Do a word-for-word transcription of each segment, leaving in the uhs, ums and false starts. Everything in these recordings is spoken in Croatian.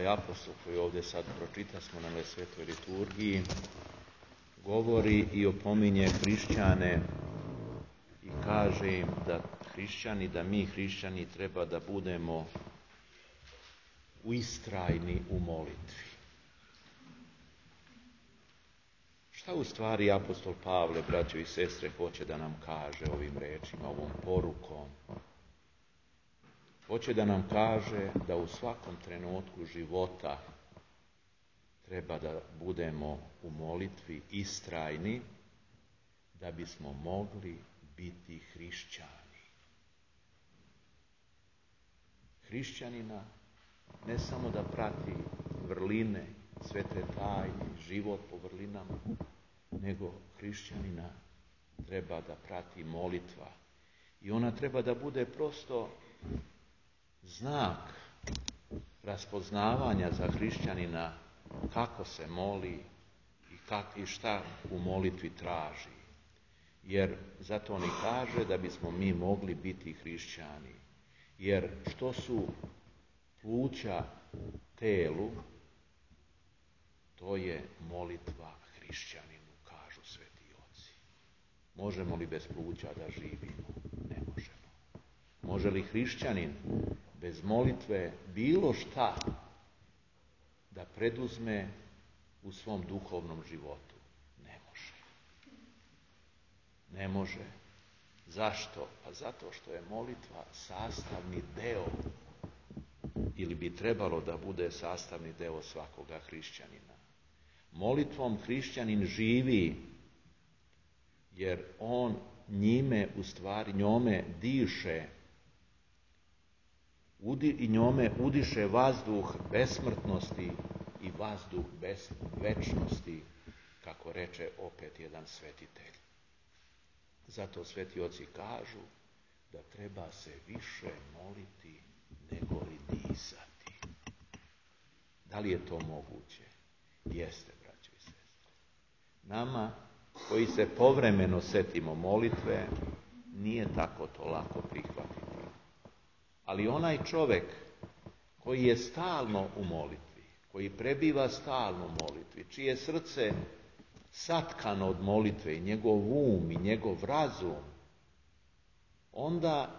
ovaj apostol koji ovdje sad pročita smo na svetoj liturgiji, govori i opominje hrišćane i kaže im da hrišćani, da mi hrišćani treba da budemo ustrajni u molitvi. Šta u stvari apostol Pavle, braćo i sestre, hoće da nam kaže ovim rečima, ovom porukom? Hoće da nam kaže da u svakom trenutku života treba da budemo u molitvi istrajni da bismo mogli biti hrišćani. Hrišćanina ne samo da prati vrline, svete tajne, život po vrlinama, nego hrišćanina treba da prati molitva. I ona treba da bude prosto znak raspoznavanja za hrišćanina kako se moli i, kak, i šta u molitvi traži. Jer zato on i kaže da bismo mi mogli biti hrišćani. Jer što su pluća telu, to je molitva hrišćaninu, kažu sveti oci. Možemo li bez pluća da živimo? Ne možemo. Može li hrišćanin bez molitve bilo šta da preduzme u svom duhovnom životu? Ne može. Ne može. Zašto? Pa zato što je molitva sastavni deo, ili bi trebalo da bude sastavni deo svakoga hrišćanina. Molitvom hrišćanin živi, jer on njime, u stvari njome diše udi, i njome udiše vazduh besmrtnosti i vazduh bez večnosti, kako reče opet jedan svetitelj. Zato sveti oci kažu da treba se više moliti nego li disati. Da li je to moguće? Jeste, braćo i sestre. Nama koji se povremeno setimo molitve, nije tako to lako prihvatiti. Ali onaj čovjek koji je stalno u molitvi, koji prebiva stalno u molitvi, čije srce satkano od molitve i njegov um i njegov razum, onda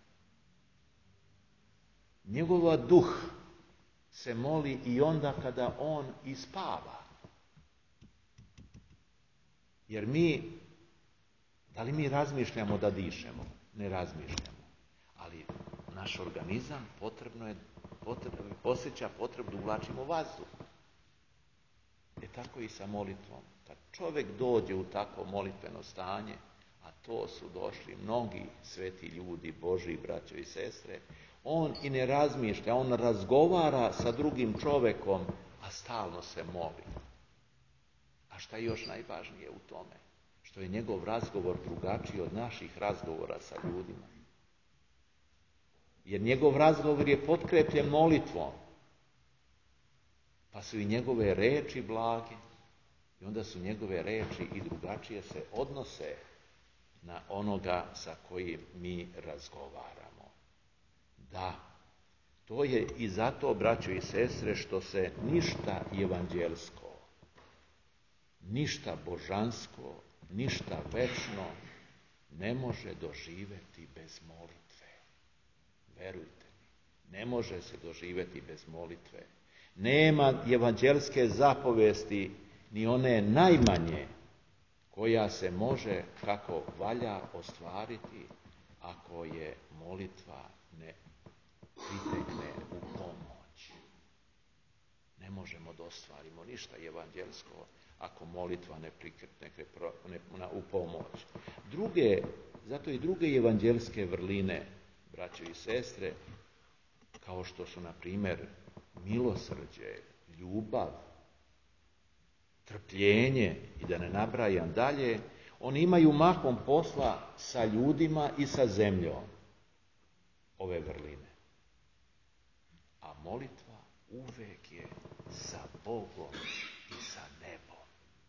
njegova duh se moli i onda kada on ispava. Jer mi, da li mi razmišljamo da dišemo? Ne razmišljamo. Ali naš organizam potrebno je, potrebno, posjeća potrebu da uvlačimo vazduh. E tako i sa molitvom. Kad čovjek dođe u takvo molitveno stanje, a to su došli mnogi sveti ljudi, Božji braćo i sestre, on i ne razmišlja, on razgovara sa drugim čovjekom, a stalno se moli. A šta je još najvažnije u tome? Što je njegov razgovor drugačiji od naših razgovora sa ljudima. Jer njegov razgovor je potkrepljen molitvom. Pa su i njegove reči blage. I onda su njegove reči i drugačije se odnose na onoga sa kojim mi razgovaramo. Da, to je i zato, braćo i sestre, što se ništa evanđelsko, ništa božansko, ništa večno ne može doživjeti bez molitve. Verujte mi, ne može se doživjeti bez molitve. Nema evanđelske zapovesti, ni one najmanje, koja se može kako valja ostvariti ako je molitva ne pritekne u pomoć. Ne možemo da ostvarimo ništa evanđelsko ako molitva ne pritekne u pomoć. Druge, zato i druge evanđelske vrline, braćo i sestre, kao što su, na primjer, milosrđe, ljubav, trpljenje i da ne nabrajam dalje, oni imaju mahom posla sa ljudima i sa zemljom, ove vrline. A molitva uvek je sa Bogom i sa nebom.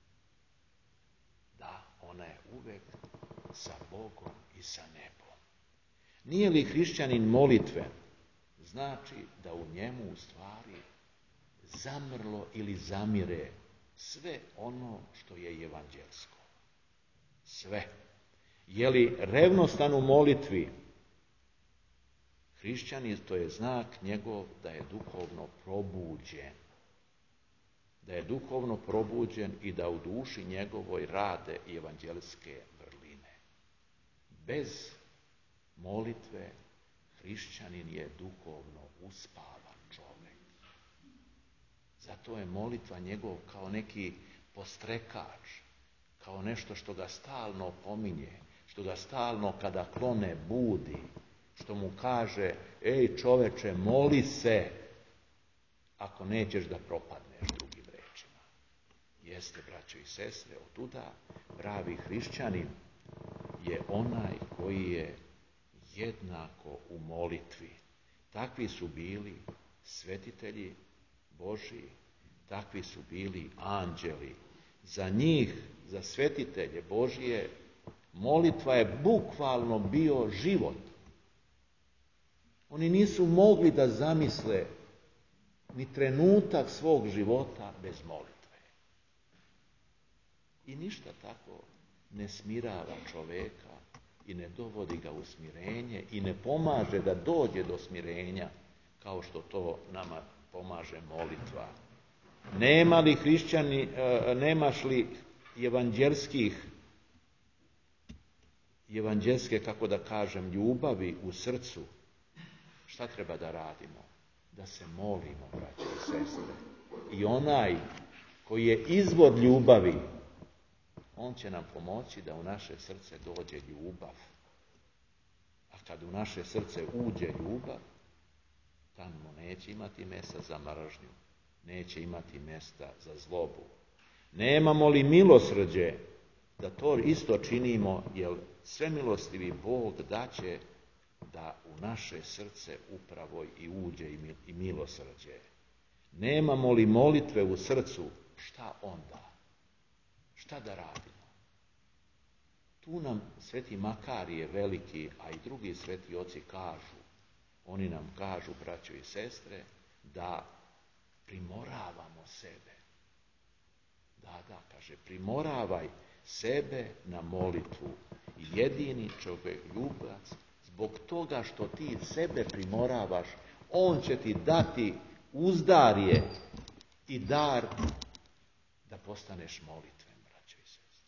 Da, ona je uvek sa Bogom i sa nebom. Nije li hrišćanin molitven? Znači da u njemu u stvari zamrlo ili zamire sve ono što je evanđelsko. Sve. Je li revnostan u molitvi? Hrišćanin, to je znak njegov da je duhovno probuđen. Da je duhovno probuđen i da u duši njegovoj rade evanđelske vrline. Bez molitve hrišćanin je duhovno uspavan čovjek. Zato je molitva njegov kao neki postrekač, kao nešto što ga stalno pominje, što ga stalno kada klone budi, što mu kaže, ej čoveče, moli se, ako nećeš da propadneš, drugim rečima. Jeste, braćo i sestre, otuda pravi hrišćanin je onaj koji je jednako u molitvi. Takvi su bili svetitelji Božji, takvi su bili anđeli. Za njih, za svetitelje Božije, molitva je bukvalno bio život. Oni nisu mogli da zamisle ni trenutak svog života bez molitve. I ništa tako ne smirava čoveka i ne dovodi ga u smirenje i ne pomaže da dođe do smirenja kao što to nama pomaže molitva. Nema li hrišćani, nemaš li evanđelskih, evanđelske, kako da kažem, ljubavi u srcu, šta treba da radimo? Da se molimo, braći i sestre. I onaj koji je izvor ljubavi, on će nam pomoći da u naše srce dođe ljubav. A kad u naše srce uđe ljubav, tamo neće imati mjesta za mržnju, neće imati mjesta za zlobu. Nemamo li milosrđe da to isto činimo, jer svemilostivi Bog daće da u naše srce upravo i uđe i milosrđe. Nemamo li molitve u srcu, šta onda? Šta da radimo? Tu nam sveti Makarije veliki, a i drugi sveti oci kažu, oni nam kažu, braćo i sestre, da primoravamo sebe. Da, da, kaže, primoravaj sebe na molitvu. Jedini čovjek ljubac, zbog toga što ti sebe primoravaš, on će ti dati uzdarje i dar da postaneš molitven, braćo i sestre.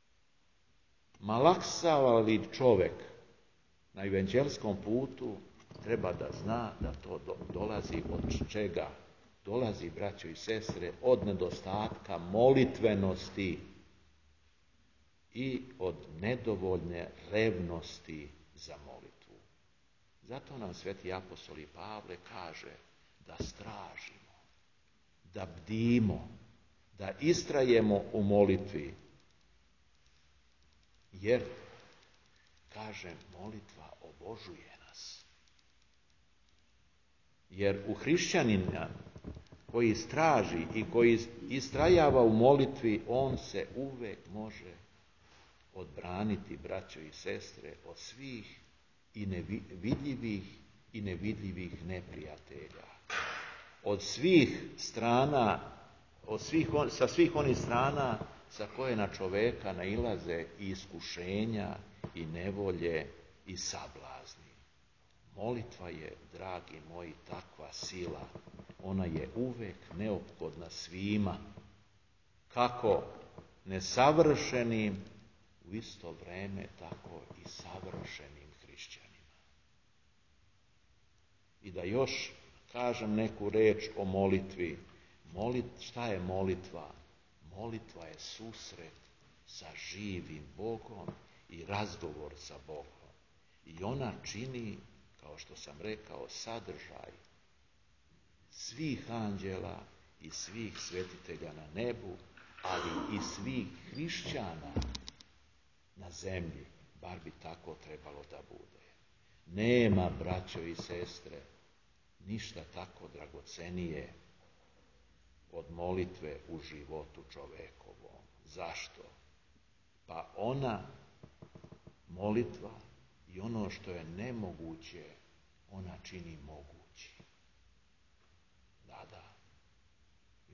Malaksava li čovjek na evanđelskom putu, treba da zna da to do, dolazi od čega? Dolazi, braćo i sestre, od nedostatka molitvenosti i od nedovoljne revnosti za molitvu. Zato nam sveti apostol i Pavle kaže da stražimo, da bdimo, da istrajemo u molitvi. Jer, kaže, molitva obožuje nas. Jer u hrišćanina koji straži i koji istrajava u molitvi, on se uvek može odbraniti, braćo i sestre, od svih i nevidljivih i nevidljivih neprijatelja. Od svih strana, od svih, sa svih onih strana sa koje na čoveka nailaze i iskušenja i nevolje i sablazni. Molitva je, dragi moji, takva sila. Ona je uvek neophodna svima. Kako nesavršenim, u isto vreme tako i savršenim hrišćanima. I da još kažem neku reč o molitvi. Molit, šta je molitva? Molitva je susret sa živim Bogom i razgovor sa Bogom. I ona čini, kao što sam rekao, sadržaj svih anđela i svih svetitelja na nebu, ali i svih hrišćana na zemlji, bar bi tako trebalo da bude. Nema, braćo i sestre, ništa tako dragocenije od molitve u životu čovekovom. Zašto? Pa ona molitva i ono što je nemoguće, ona čini mogući. Da, da.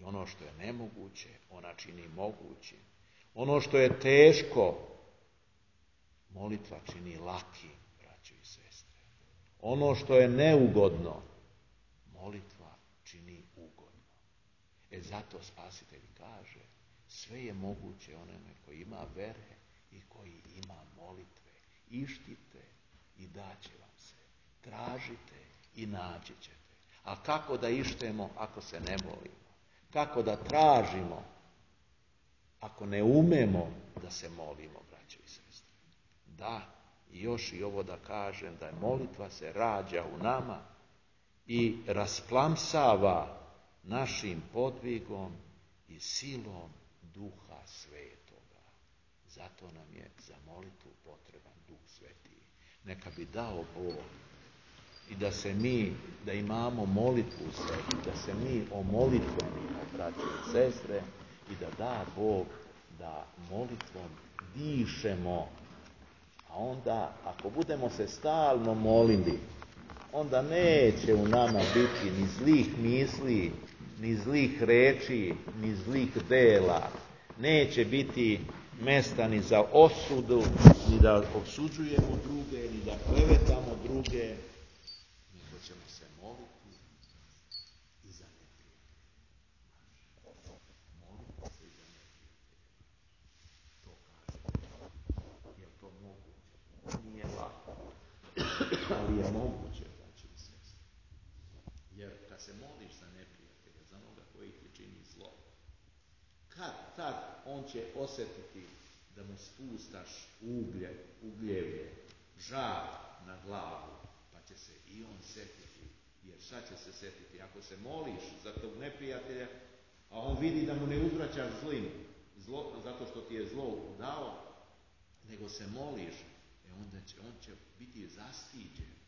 I ono što je nemoguće, ona čini mogućim. Ono što je teško, molitva čini lakim, braćo i sestre. Ono što je neugodno, molitva čini ugodno. E zato Spasitelj kaže, sve je moguće onome koji ima vere i koji ima molitve. Ištite i daće vam se. Tražite i naći ćete. A kako da ištemo ako se ne molimo? Kako da tražimo ako ne umemo da se molimo, braćo i sestre? Da, i još i ovo da kažem, da je molitva se rađa u nama i rasplamsava našim podvigom i silom Duha Svetoga. Zato nam je za molitvu potreban Duh Sveti. Neka bi dao Bog i da se mi, da imamo molitvu u sebi, da se mi omolitvenimo, braće i sestre, i da da Bog da molitvom dišemo. A onda, ako budemo se stalno molili, onda neće u nama biti ni zlih misli, ni zlih reči, ni zlih dela. Neće biti mesta ni za osudu, ni da osuđujemo druge, ni da klevetamo druge, nego ćemo se moliti i za neprijatelje. Molite se i za neprijatelje. To kažete. Je to moguće? Nije lako. Ali je moguće, braći i sestre. Jer kad se moliš za neprijatelja, za onoga koji ti čini zlo, kad tad on će osjetiti da mu spustaš uglje, ugljevlje, žar na glavu, pa će se i on sjetiti. Jer šta će se sjetiti? Ako se moliš za tog neprijatelja, a on vidi da mu ne uzvraćaš zlim, zlo, zato što ti je zlo dao, nego se moliš, e onda će, on će biti zastiđen.